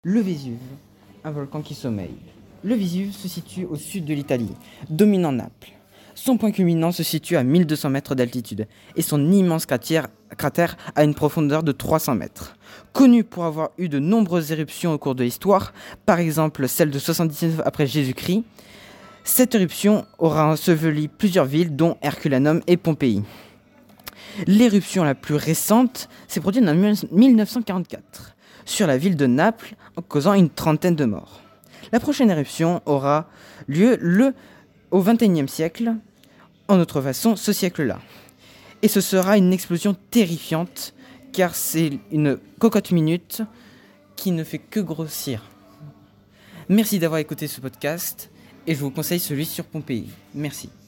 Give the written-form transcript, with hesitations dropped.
Le Vésuve, un volcan qui sommeille. Le Vésuve se situe au sud de l'Italie, dominant Naples. Son point culminant se situe à 1200 mètres d'altitude et son immense cratère a une profondeur de 300 mètres. Connu pour avoir eu de nombreuses éruptions au cours de l'histoire, par exemple celle de 79 après Jésus-Christ, cette éruption aura enseveli plusieurs villes dont Herculaneum et Pompéi. L'éruption la plus récente s'est produite en 1944 sur la ville de Naples, en causant une trentaine de morts. La prochaine éruption aura lieu au XXIe siècle, en autre façon ce siècle-là. Et ce sera une explosion terrifiante, car c'est une cocotte minute qui ne fait que grossir. Merci d'avoir écouté ce podcast, et je vous conseille celui sur Pompéi. Merci.